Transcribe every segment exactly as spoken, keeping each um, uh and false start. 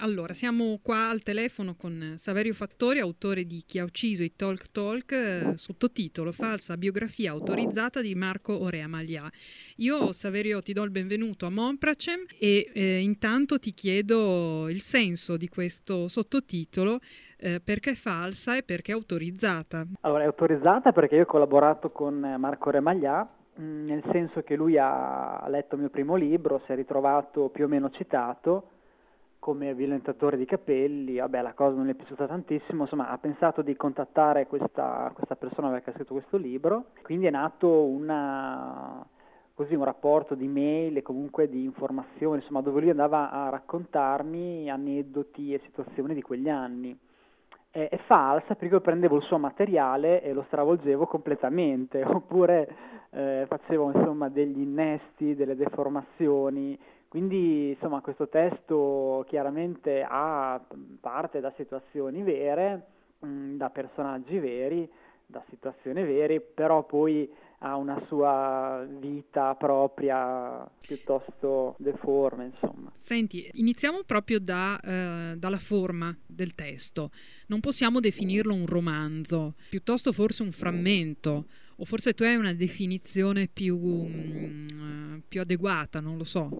Allora, siamo qua al telefono con Saverio Fattori, autore di Chi ha ucciso i Talk Talk, eh, sottotitolo Falsa biografia autorizzata di Marco Orea Maglià. Io, Saverio, ti do il benvenuto a Monpracem e eh, intanto ti chiedo il senso di questo sottotitolo, eh, perché è falsa e perché è autorizzata. Allora, è autorizzata perché io ho collaborato con Marco Orea Maglià, mh, nel senso che lui ha letto il mio primo libro, si è ritrovato più o meno citato come violentatore di capelli. Vabbè, la cosa non gli è piaciuta tantissimo, insomma ha pensato di contattare questa, questa persona che ha scritto questo libro, quindi è nato una, così, un rapporto di mail e comunque di informazioni, insomma, dove lui andava a raccontarmi aneddoti e situazioni di quegli anni. È, è falsa perché io prendevo il suo materiale e lo stravolgevo completamente, oppure eh, facevo insomma degli innesti, delle deformazioni. Quindi, insomma, questo testo chiaramente ha parte da situazioni vere, mh, da personaggi veri, da situazioni vere, però poi ha una sua vita propria piuttosto deforme, insomma. Senti, iniziamo proprio da, eh, dalla forma del testo. Non possiamo definirlo un romanzo, piuttosto forse un frammento, o forse tu hai una definizione più, mm, più adeguata, non lo so.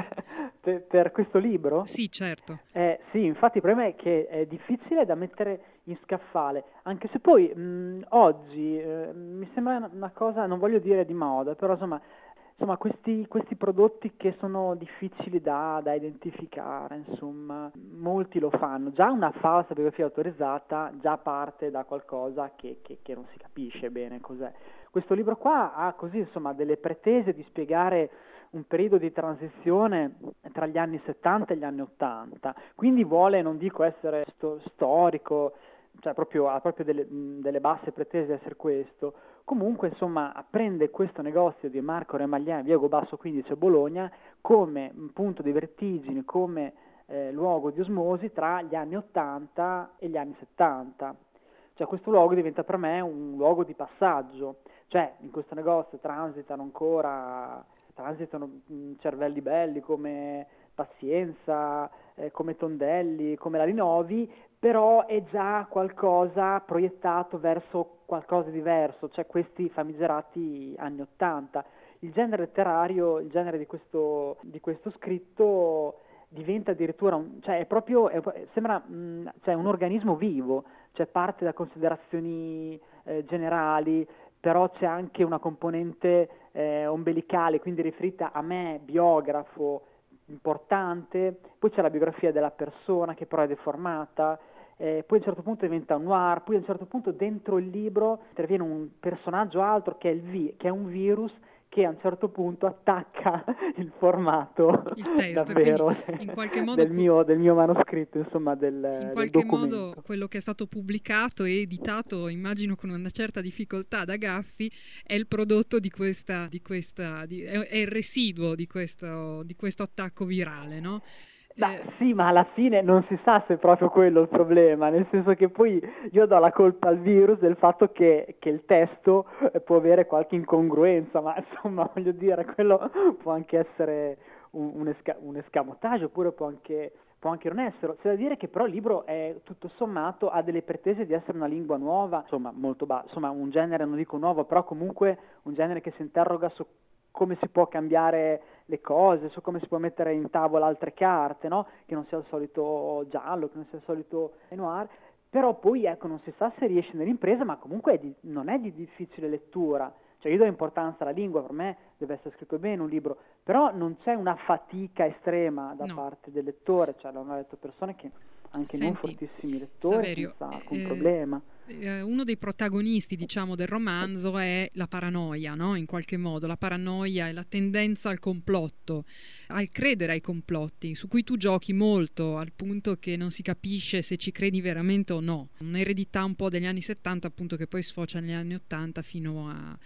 per, per questo libro? Sì, certo. Eh, sì, infatti il problema è che è difficile da mettere in scaffale, anche se poi mh, oggi eh, mi sembra una cosa, non voglio dire di moda, però insomma, insomma questi, questi prodotti che sono difficili da, da identificare, insomma, molti lo fanno. Già una falsa biografia autorizzata già parte da qualcosa che, che, che non si capisce bene cos'è. Questo libro qua ha così, insomma, delle pretese di spiegare un periodo di transizione tra gli anni settanta e gli anni ottanta, quindi vuole, non dico essere sto- storico, cioè proprio, ha proprio delle, delle basse pretese di essere questo. Comunque, insomma, prende questo negozio di Marco Orea Maglià in via Gobasso quindici a Bologna come un punto di vertigine, come eh, luogo di osmosi tra gli anni ottanta e gli anni settanta. Cioè questo luogo diventa per me un luogo di passaggio, cioè in questo negozio transitano ancora, transitano mh, cervelli belli come Pazienza, eh, come Tondelli, come la Linovi, però è già qualcosa proiettato verso qualcosa di diverso, cioè questi famigerati anni Ottanta. Il genere letterario, il genere di questo, di questo scritto diventa addirittura, un, cioè è proprio, è, sembra mh, cioè un organismo vivo, cioè parte da considerazioni eh, generali, però c'è anche una componente eh, ombelicale, quindi riferita a me, biografo, importante, poi c'è la biografia della persona che però è deformata, eh, poi a un certo punto diventa un noir, poi a un certo punto dentro il libro interviene un personaggio altro che è, il vi- che è un virus che a un certo punto attacca il formato Il testo, e quindi davvero in qualche modo del mio, del mio manoscritto, insomma in del, del qualche modo documento. quello che è stato pubblicato e editato, immagino con una certa difficoltà da Gaffi, è il prodotto di questa, di questa di, è, è il residuo di questo, di questo attacco virale, no? Ma Eh, sì, ma alla fine non si sa se è proprio quello il problema, nel senso che poi io do la colpa al virus del fatto che, che il testo eh, può avere qualche incongruenza, ma insomma voglio dire, quello può anche essere un, un, esca- un escamotage, oppure può anche, può anche non essere. C'è da dire che però il libro è tutto sommato ha delle pretese di essere una lingua nuova, insomma molto ba- insomma un genere, non dico nuovo, però comunque un genere che si interroga su come si può cambiare le cose, su come si può mettere in tavola altre carte, no? Che non sia il solito giallo, che non sia il solito noir, però poi ecco non si sa se riesce nell'impresa, ma comunque è di, non è di difficile lettura, cioè io do importanza alla lingua, per me deve essere scritto bene un libro, però non c'è una fatica estrema da no. parte del lettore, cioè l'hanno letto persone che anche non Senti, fortissimi lettori Saverio, senza alcun eh, problema. eh, uno dei protagonisti, diciamo, del romanzo è la paranoia, no? In qualche modo, la paranoia e la tendenza al complotto, al credere ai complotti, su cui tu giochi molto, al punto che non si capisce se ci credi veramente o no. Un'eredità un po' degli anni settanta, appunto, che poi sfocia negli anni ottanta fino a,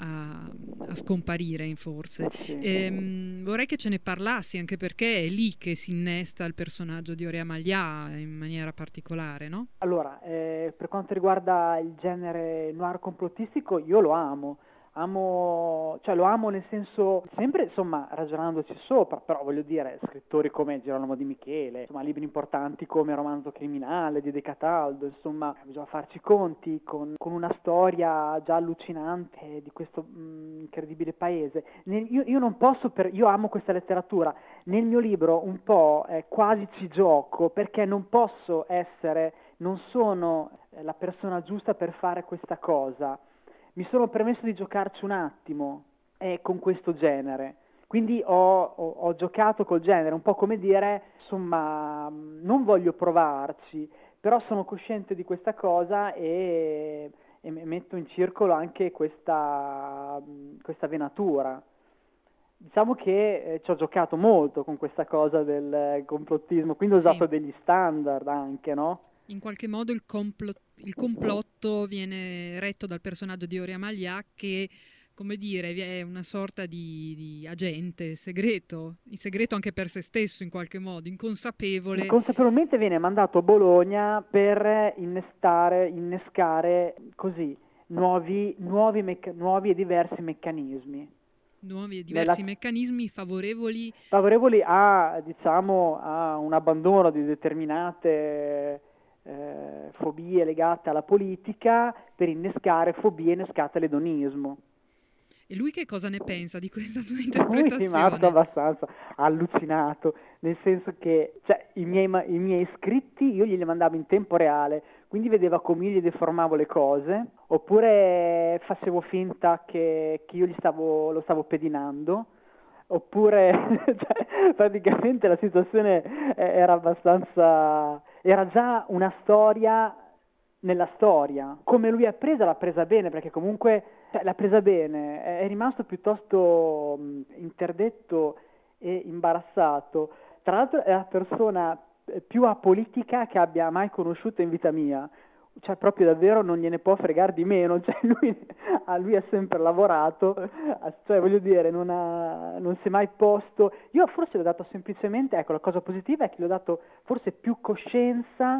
a, a scomparire, in forse. Sì. Ehm, vorrei che ce ne parlassi, anche perché è lì che si innesta il personaggio di Orea Maglià in maniera particolare, no? Allora, eh, per quanto riguarda il genere noir complottistico, io lo amo, amo, cioè lo amo nel senso, sempre insomma ragionandoci sopra, però voglio dire, scrittori come Girolamo Di Michele, insomma libri importanti come Romanzo criminale di De Cataldo, insomma bisogna farci conti con, con una storia già allucinante di questo mh, incredibile paese. Nel, io, io non posso, per, io amo questa letteratura, nel mio libro un po' eh, quasi ci gioco perché non posso essere, non sono eh, la persona giusta per fare questa cosa. Mi sono permesso di giocarci un attimo eh, con questo genere, quindi ho, ho, ho giocato col genere, un po' come dire, insomma, non voglio provarci, però sono cosciente di questa cosa e, e metto in circolo anche questa, questa venatura. Diciamo che eh, ci ho giocato molto con questa cosa del complottismo, quindi ho usato Sì. degli standard anche, no? In qualche modo il, complot- il complotto viene retto dal personaggio di Oria Maglià che, come dire, è una sorta di, di agente segreto, il segreto anche per se stesso in qualche modo, inconsapevole. Consapevolmente viene mandato a Bologna per innestare, innescare così nuovi, nuovi, mecca- nuovi e diversi meccanismi. Nuovi e diversi Nella... meccanismi favorevoli favorevoli a, diciamo, a un abbandono di determinate eh, fobie legate alla politica per innescare fobie innescate all'edonismo. E lui che cosa ne pensa di questa tua Lui è interpretazione? rimasto abbastanza allucinato, nel senso che cioè, i, miei, i miei scritti io glieli mandavo in tempo reale, quindi vedeva come io gli deformavo le cose, oppure facevo finta che, che io gli stavo, lo stavo pedinando, oppure cioè, praticamente la situazione era abbastanza, era già una storia nella storia. Come lui ha presa, l'ha presa bene, perché comunque cioè, l'ha presa bene, è, è rimasto piuttosto mh, interdetto e imbarazzato. Tra l'altro è la persona più apolitica che abbia mai conosciuto in vita mia. Cioè proprio davvero non gliene può fregare di meno, cioè lui, a lui ha sempre lavorato, cioè voglio dire non, ha, non si è mai posto, io forse le ho dato semplicemente, ecco la cosa positiva è che gli ho dato forse più coscienza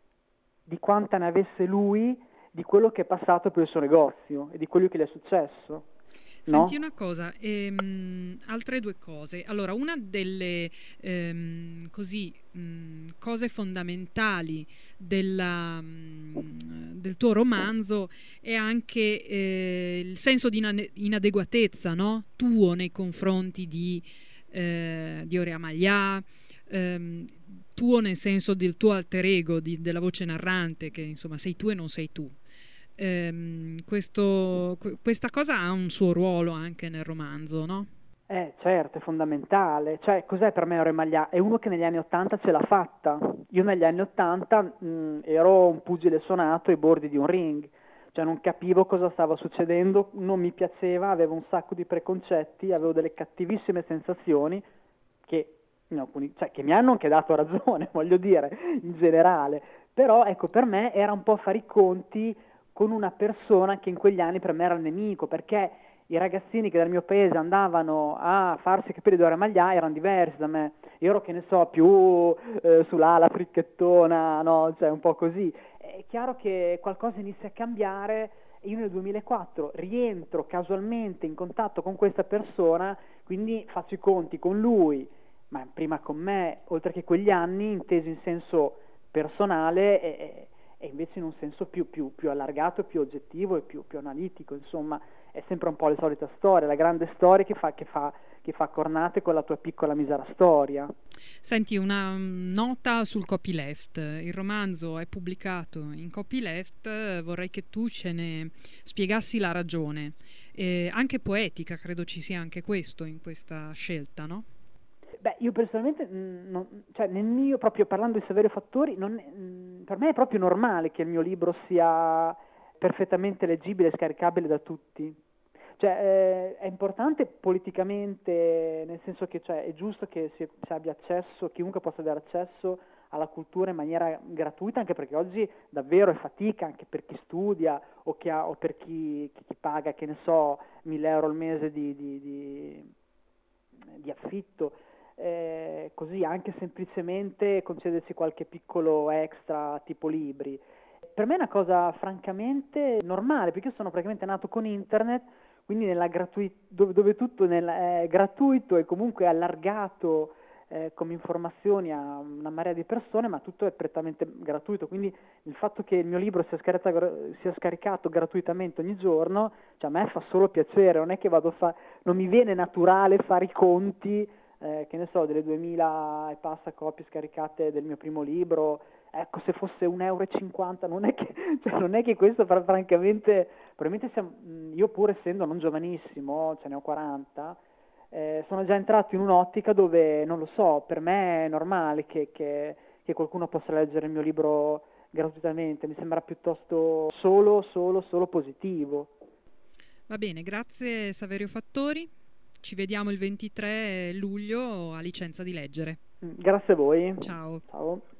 di quanta ne avesse lui di quello che è passato per il suo negozio e di quello che gli è successo. Senti No? una cosa, ehm, altre due cose. Allora, una delle ehm, così, mh, cose fondamentali della, mh, del tuo romanzo è anche eh, il senso di inane- inadeguatezza, no? Tuo nei confronti di, eh, di Orea Maglià, ehm, tuo nel senso del tuo alter ego, di- della voce narrante, che insomma sei tu e non sei tu. Ehm, questo, questa cosa ha un suo ruolo anche nel romanzo, no? Eh, certo, è fondamentale. Cioè, cos'è per me Ore Maglià? È uno che negli anni Ottanta ce l'ha fatta. Io negli anni Ottanta mh, ero un pugile suonato ai bordi di un ring. Cioè, non capivo cosa stava succedendo, non mi piaceva, avevo un sacco di preconcetti, avevo delle cattivissime sensazioni che, in alcuni, cioè, che mi hanno anche dato ragione, voglio dire, in generale. Però, ecco, per me era un po' fare i conti con una persona che in quegli anni per me era il nemico, perché i ragazzini che dal mio paese andavano a farsi capire dove era Maglià erano diversi da me. Io ero, che ne so, più eh, sull'ala fricchettona, no? Cioè un po' così. È chiaro che qualcosa inizia a cambiare e io nel duemilaquattro rientro casualmente in contatto con questa persona, quindi faccio i conti con lui, ma prima con me, oltre che quegli anni, intesi in senso personale e, e invece in un senso più, più, più allargato, più oggettivo e più, più analitico, insomma. È sempre un po' la solita storia, la grande storia che fa, che fa, che fa cornate con la tua piccola misera storia. Senti, una mm, nota sul copyleft. Il romanzo è pubblicato in copyleft, eh, vorrei che tu ce ne spiegassi la ragione. Eh, anche poetica, credo ci sia anche questo in questa scelta, no? Beh, io personalmente, mh, non, cioè nel mio, proprio parlando di Saverio Fattori, non, mh, per me è proprio normale che il mio libro sia perfettamente leggibile e scaricabile da tutti. Cioè, eh, è importante politicamente, nel senso che cioè, è giusto che si, si abbia accesso, chiunque possa avere accesso alla cultura in maniera gratuita, anche perché oggi davvero è fatica anche per chi studia o, chi ha, o per chi, chi paga, che ne so, mille euro al mese di, di, di, di affitto. Eh, così anche semplicemente concedersi qualche piccolo extra tipo libri. Per me è una cosa francamente normale, perché io sono praticamente nato con internet, quindi nella gratui- dove, dove tutto nel- è gratuito e comunque allargato eh, come informazioni a una marea di persone, ma tutto è prettamente gratuito, quindi il fatto che il mio libro sia scaricato, sia scaricato gratuitamente ogni giorno, cioè a me fa solo piacere, non è che vado a fa- non mi viene naturale fare i conti, eh, che ne so, delle duemila e passa copie scaricate del mio primo libro. Ecco, se fosse un euro e cinquanta, non è che, cioè, non è che questo, fra- francamente, probabilmente siamo, mh, io pur essendo non giovanissimo, ce ne ho quaranta, eh, sono già entrato in un'ottica dove, non lo so, per me è normale che, che- che qualcuno possa leggere il mio libro gratuitamente, mi sembra piuttosto solo, solo, solo positivo. Va bene, grazie Saverio Fattori. Ci vediamo il ventitré luglio a Licenza di Leggere. Mm, Grazie a voi. Ciao. Ciao.